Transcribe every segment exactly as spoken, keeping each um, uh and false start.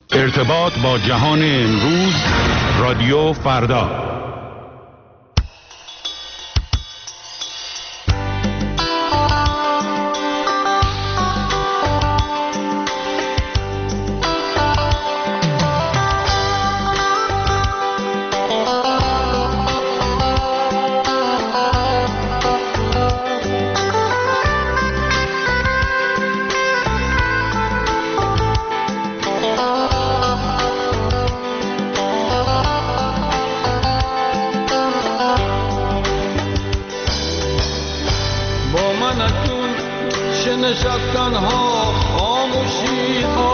ارتباط با جهان امروز، رادیو فردا. نشستن ها خاموشی ها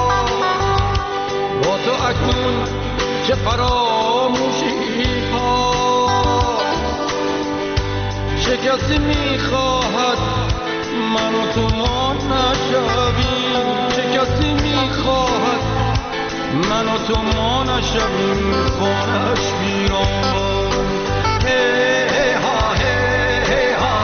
با تو اکنون چه فراموشی ها چه کسی میخواهد من و تو ما نشویم چه کسی میخواهد من و تو ما نشویم خانه‌اش ویران هی ها هی ها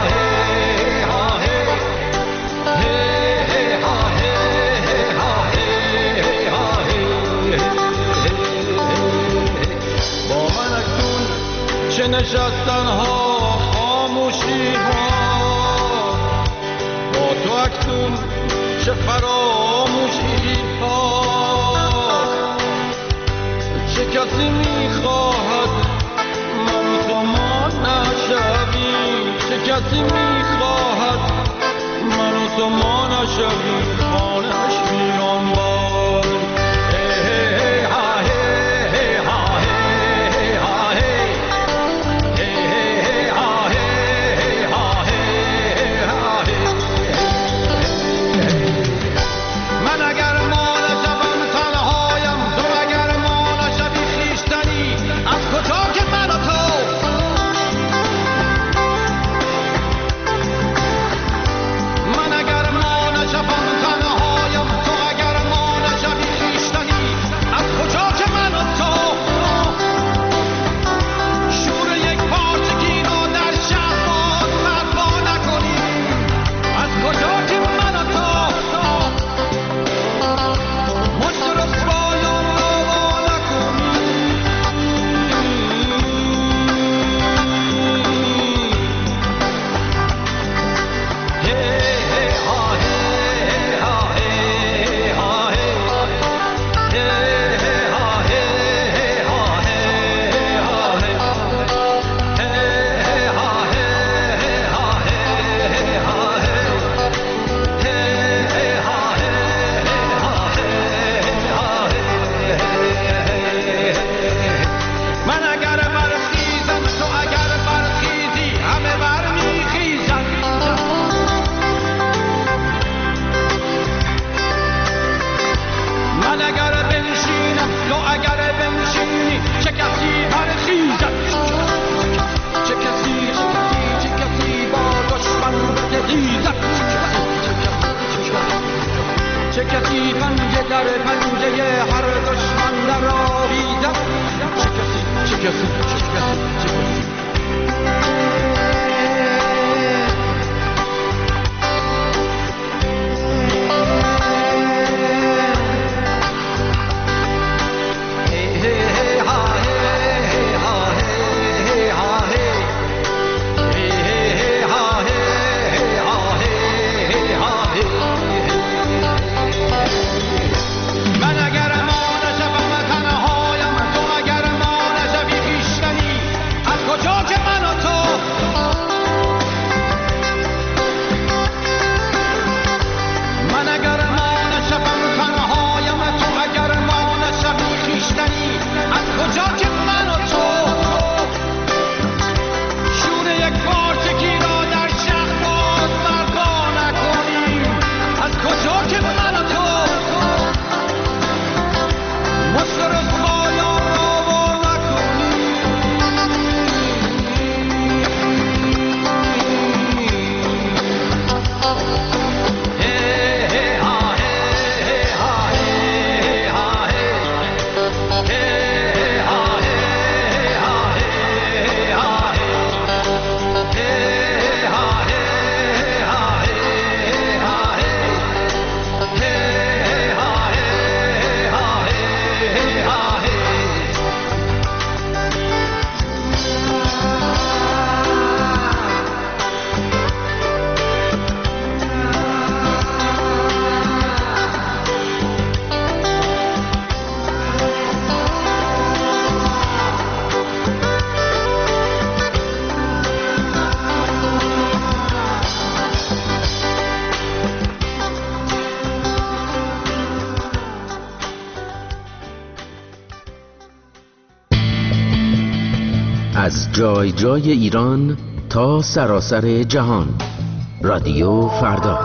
چه نشستن ها خاموشی ها با تو اکنون چه فراموشی ها چه کسی میخواهد من تو ما نشویم چه کسی میخواهد من تو ما نشویم خانه‌اش ویران باد چه کسی پنجه در پنجه هر دشمن در آویزد چه کسی چه کسی چه کسی چه کسی از جای جای ایران تا سراسر جهان. رادیو فردا.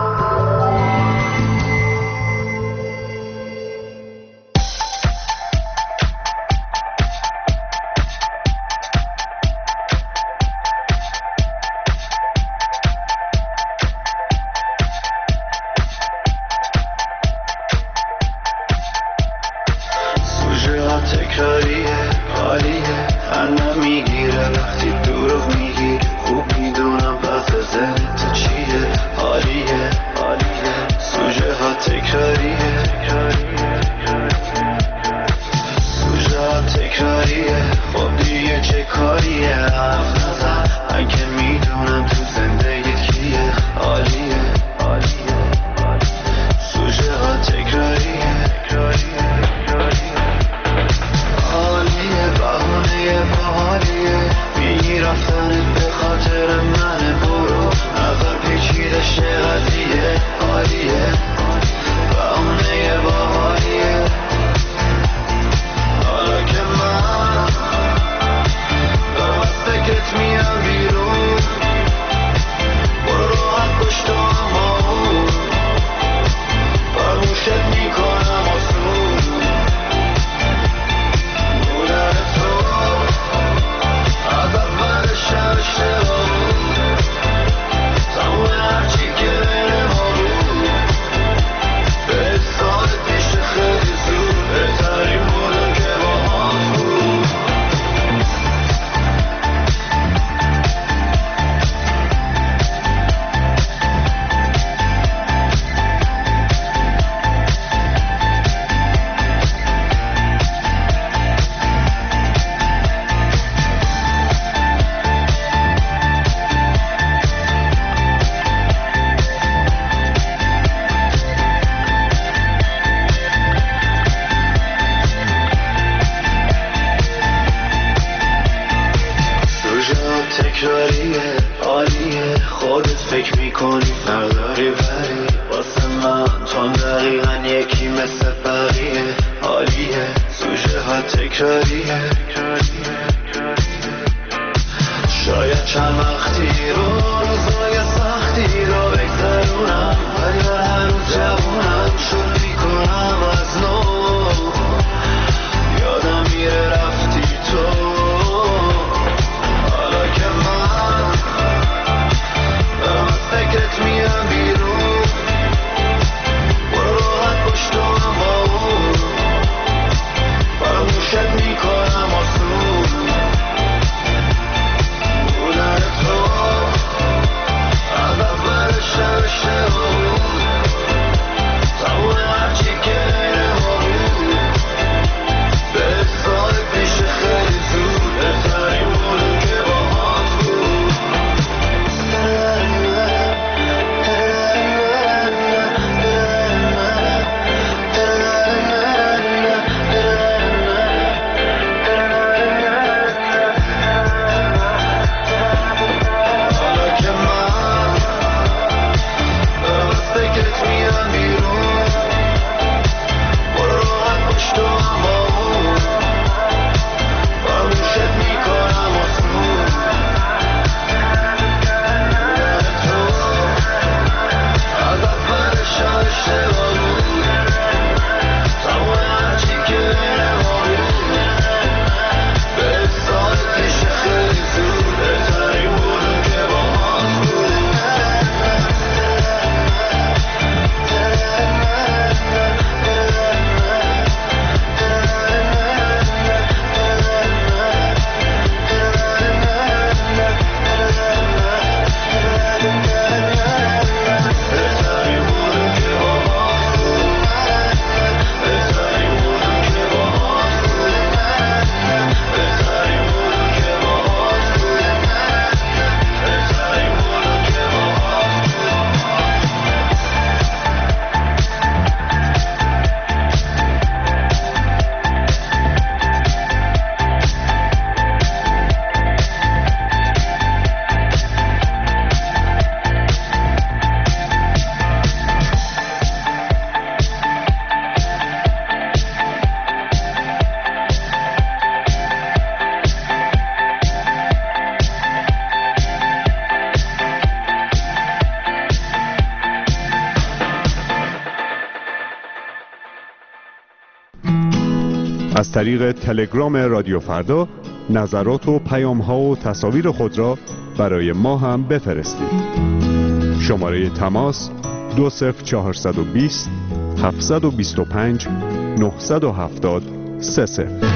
از طریق تلگرام رادیو فردا نظرات و پیام‌ها و تصاویر خود را برای ما هم بفرستید. شماره تماس دو صفر چهارصد و بیست هفتصد و بیست و پنج نهصد و هفتاد سه صفر.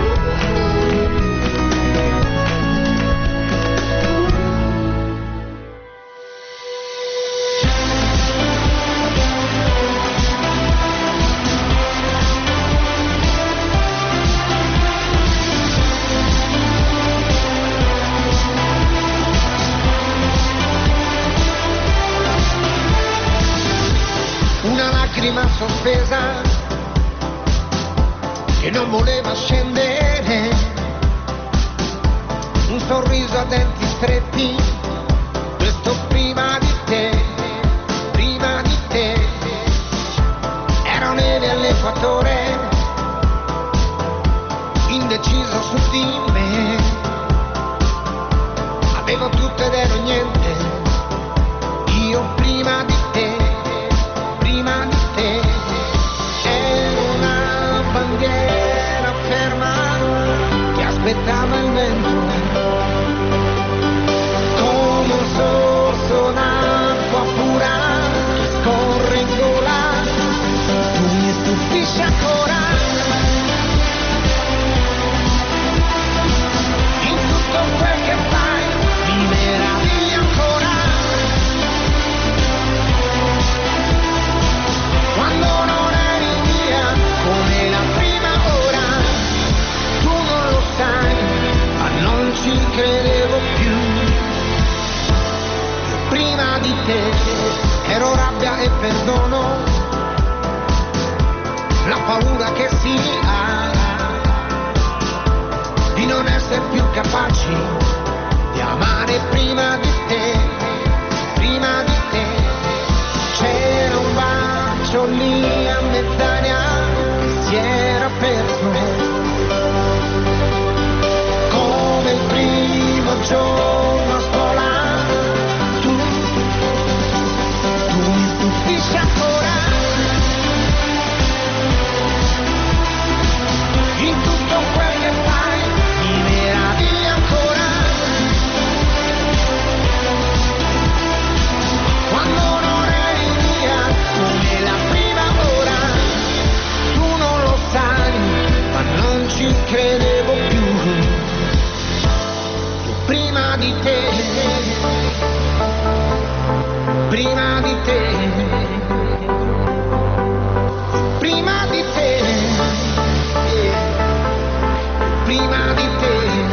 Sospesa che non voleva scendere, un sorriso a denti stretti, questo prima di te, prima di te, ero neve all'equatore, indeciso su di me, avevo tutto ed ero niente, io prima di te, prima di te. Ero una bandiera ferma che aspettava il vento, come un sorso d'acqua pura che scorre in gola. Tu mi stupisci ancora, in tutto quel che fai mi meravigli ancora. Quando non eri mia come la prima ora, tu non lo sai, ma non ci credevo più. Io prima di te ero rabbia e perdono, la paura che si ha di non essere più capaci di amare prima di te, prima di te. C'era un bacio lì a mezz'aria che si era perso, come il primo giorno a scuola. Tu, tu mi stupisci ancora, in tutto quel che fai mi meravigli ancora. Quando non eri mia come la prima ora, tu non lo sai, ma non ci credevo più. Io prima di te, prima di te, prima di te, prima di te.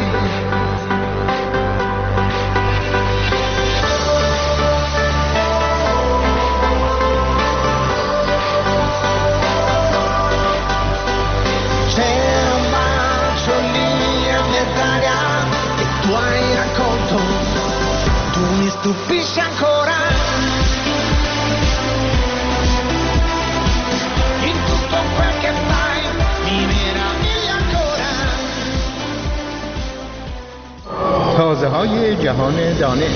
C'era un bacio lì a mezz'aria che tu hai raccolto, tu mi stupisci ancora, in tutto quel che fai mi meravigli ancora. تازه های جهان دانش.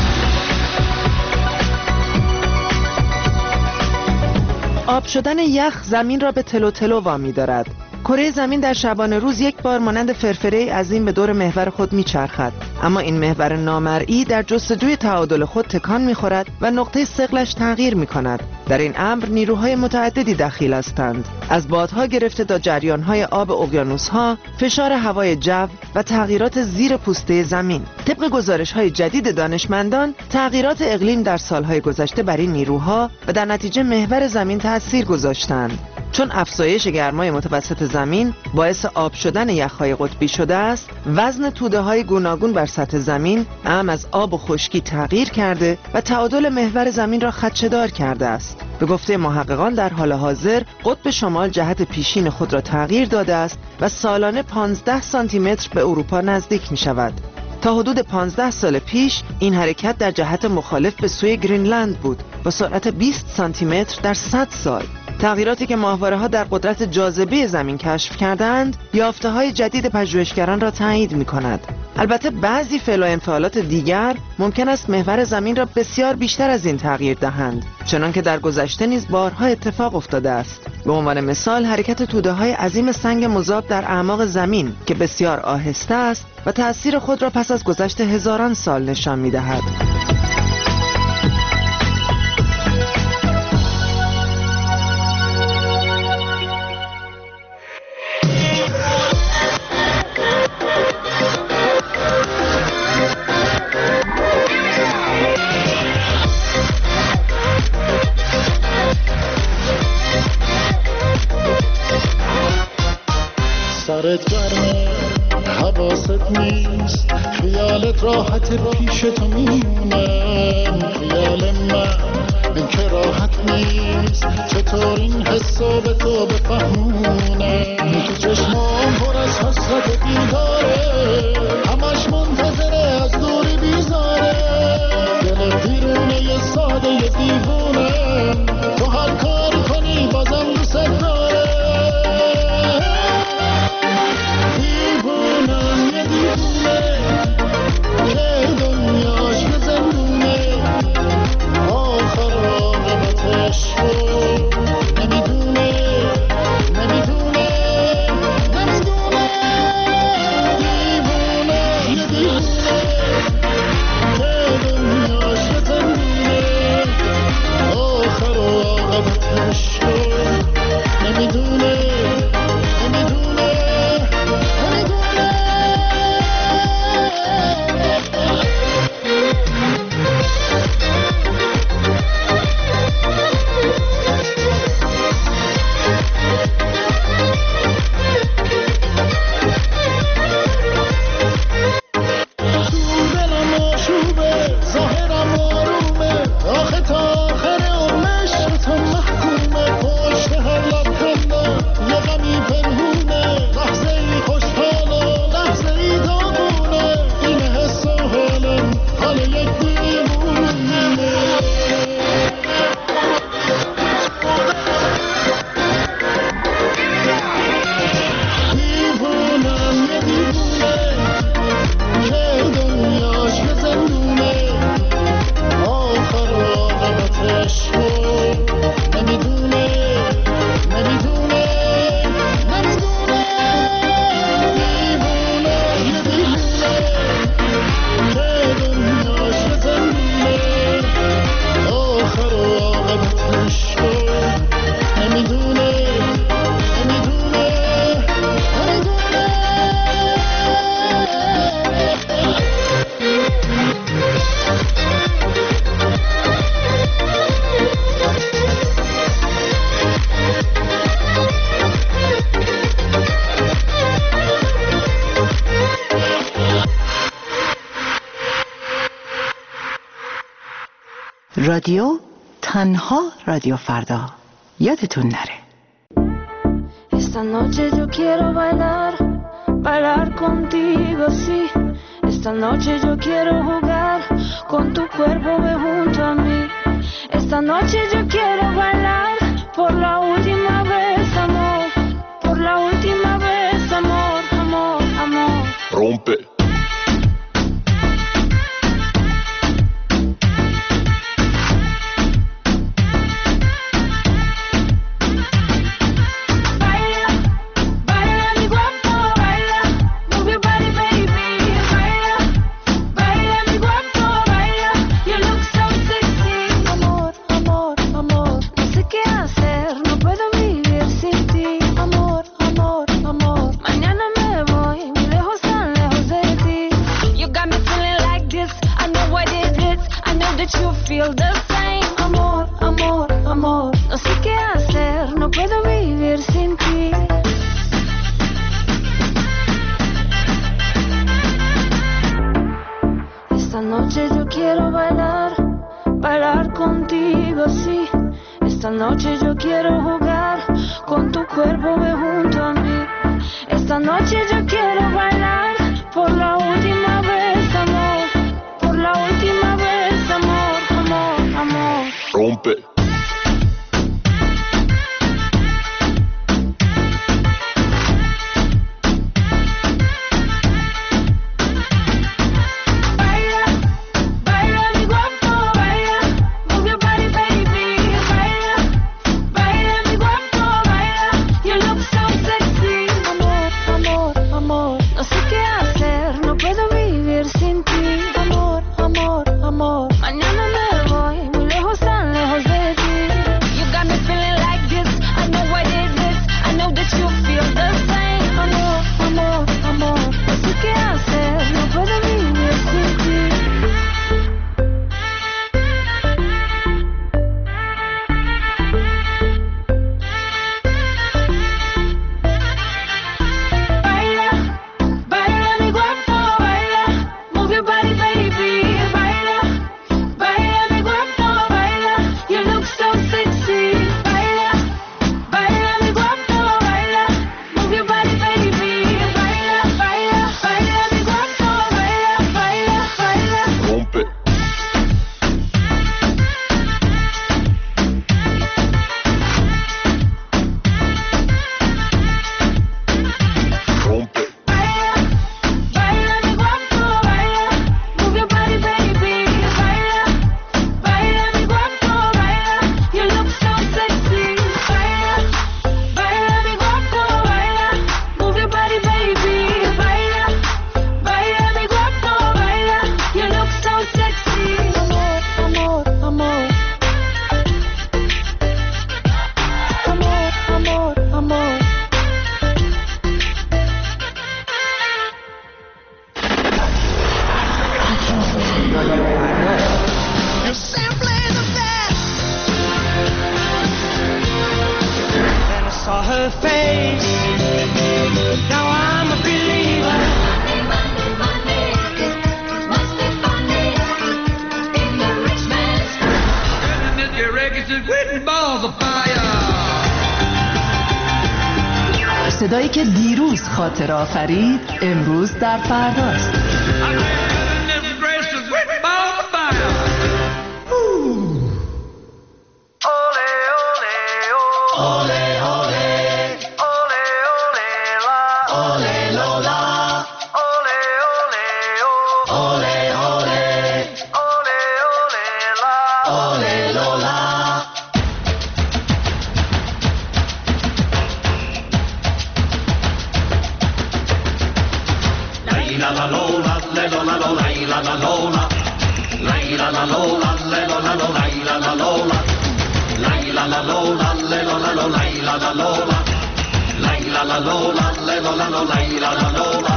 آب شدن یخ زمین را به تلو تلو وامی دارد. کره زمین در شبانه روز یک بار مانند فرفره عظیم به دور محور خود میچرخد، اما این محور نامرئی در جستجوی تعادل خود تکان میخورد و نقطه ثقلش تغییر میکند. در این امر نیروهای متعددی دخیل هستند، از بادها گرفته تا جریانهای آب اقیانوسها، فشار هوای جو و تغییرات زیر پوسته زمین. طبق گزارش‌های جدید دانشمندان، تغییرات اقلیم در سالهای گذشته بر این نیروها و در نتیجه محور زمین تأثیر گذاشتند. چون افزایش گرمای متوسط زمین باعث آب شدن یخ‌های قطبی شده است، وزن توده‌های گوناگون بر سطح زمین اعم از آب و خشکی تغییر کرده و تعادل محور زمین را خدشه‌دار کرده است. به گفته محققان در حال حاضر قطب شمال جهت پیشین خود را تغییر داده است و سالانه پانزده سانتی متر به اروپا نزدیک می شود. تا حدود پانزده سال پیش این حرکت در جهت مخالف به سوی گرینلند بود با سرعت بیست سانتی متر در صد سال. تغییراتی که ماهواره‌ها در قدرت جاذبه زمین کشف کردند، یافته‌های جدید پژوهشگران را تایید می‌کند. البته بعضی فعل و انفعالات دیگر ممکن است محور زمین را بسیار بیشتر از این تغییر دهند، چنانکه در گذشته نیز بارها اتفاق افتاده است. به عنوان مثال حرکت توده‌های عظیم سنگ مذاب در اعماق زمین که بسیار آهسته است و تأثیر خود را پس از گذشت هزاران سال نشان می‌دهد. سرت گرمه حواست نیست، خیالت راحت پیش تو میمونه، خیال من این که راحت نیست، چطور این حسو به تو بفهمونه، که چشمام پر از حسرت بیداره، همش منتظره از دوری بیزاره، دل بیرونه یه ساده یه دیوونه، تو هر کاری کنی بازم دوست داره. رادیو تنها رادیو فردا، یادتون نره. Esta noche yo quiero bailar, bailar contigo, sí. Esta noche yo quiero jugar con tu cuerpo ve junto a mí. Esta noche yo quiero bailar por la última vez, amor. Por la última vez, amor, amor, amor. Rompe. Baila, baila mi guapo, baila, move your body baby, baila, baila mi guapo, baila. so sexy. Amor, amor, amor, no sé qué hacer, no puedo vivir sin ti. Amor, amor, amor, mañana me voy muy lejos, tan lejos de ti. You got me feeling like this, I know what it is, I know that you feel the same. Amor, amor, amor, no sé qué hacer, no puedo vivir sin ti. Baila, baila mi cuerpo, baila, move your body baby. Baila, baila mi cuerpo, baila, you look so sexy. Baila, baila mi cuerpo, baila, move your body baby. Baila, baila, baila mi cuerpo, baila, baila, baila. Rompe. Rompe. Baila, baila mi cuerpo, baila, move your body baby. Baila, baila mi cuerpo, baila, you look so sexy. Baila, baila mi cuerpo, baila, move your body baby. Baila, baila mi cuerpo, baila, you look so sexy. Amor, amor, amor. Amor, amor, amor. You're simply the best. Then I saw her face. Now I'm a believer. Goodness, your records is written balls of fire. صدایی که دیروز خاطر آفرید امروز در فرداست. Goodness gracious, written balls of fire. Ole, ole, oh. Ole, ole. Ole, ole, la. Ole, lola. Ole, ole, oh. Ole, ole. Ole, ole, la. Ole, lola. La la lola, le lola lola, la la lola. La la la lola, le lola lola, la la lola. La la la lola, le lola lola, la la lola. La la la lola, le lola lola, la la lola.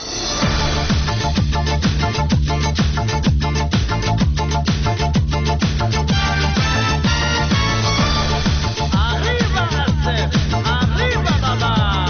Arriba, arriba, baba.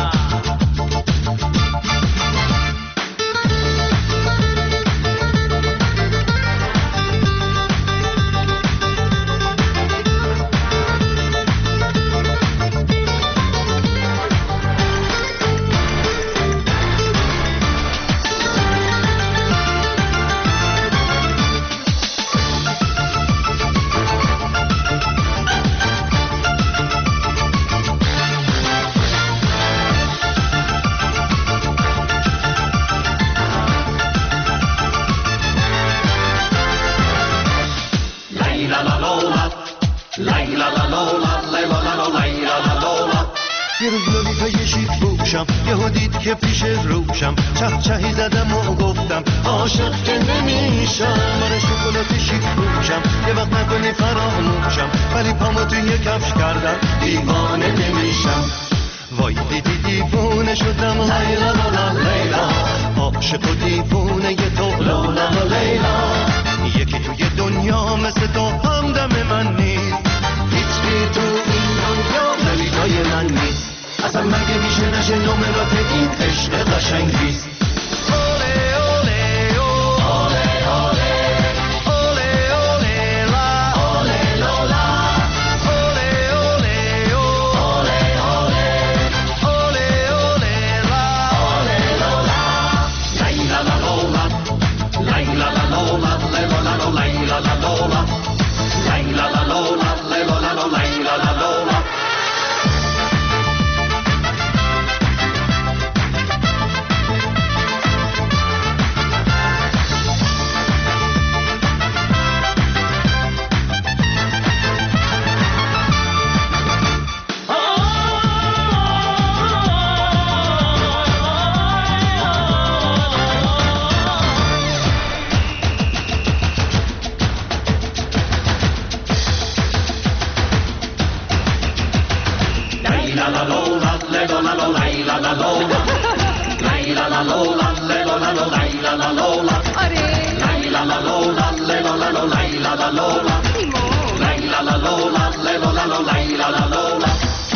یه روز لولیتا یه شیک بوشم یهو دید که پیش روشم چه چهی زدم و گفتم عاشق که نمیشم برای شکلات شیک بوشم یه وقت نکنی فراموشم ولی پامو توی کفش کردم دیوانه نمیشم وای دیدی دیوونه شدم لیلا لالا لیلا عاشق و دیوونه یه تو لالا لیلا یکی توی دنیا مثل تو همدم من نیست هیچی تو این دنیا لیلای من نیست اصلا مگه میشه نشه نمرات این عشق قشنگ نیست لولا لیلا لا لولا لیلا لا لولا لیلا لا لولا آره لیلا لا لولا لیلا لا لولا لیلا لا لولا لیلا لا لولا لیلا لا لولا لیلا لا لولا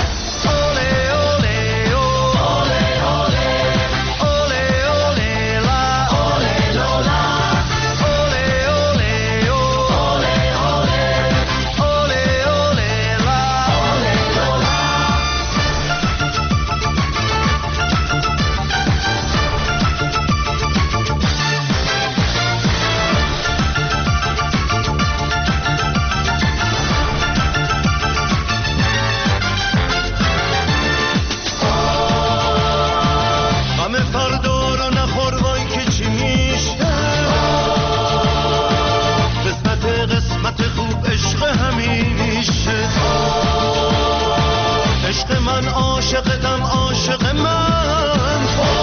عاشقتم عاشق من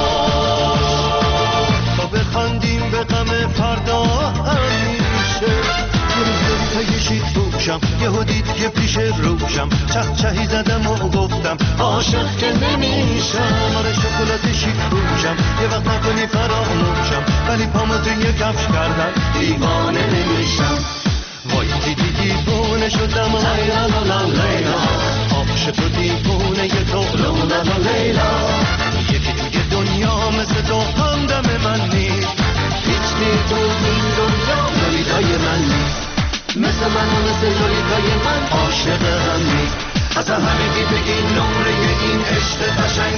تا بخندیم به غم فردا همیشه یه روزی شید روشم یه هدید یه پیش روشم چه چهی زدم و گفتم عاشق که نمیشم آره شکلات شید روشم یه وقت نکنی فراموشم ولی پامو توی کفش کردم دیوانه نمیشم وای دیدی دیوانه شدم لیلا لا لیلا عاشق تو دیوانه ی تو لولا لا لیلا یکی توی دنیا مثل تو همدم من نیست هیچ نی تو این دنیا لولیتای من نیست مثل من و مثل لولیتای من عاشق هم نیست از همه بی بگی نمره این عشق قشنگ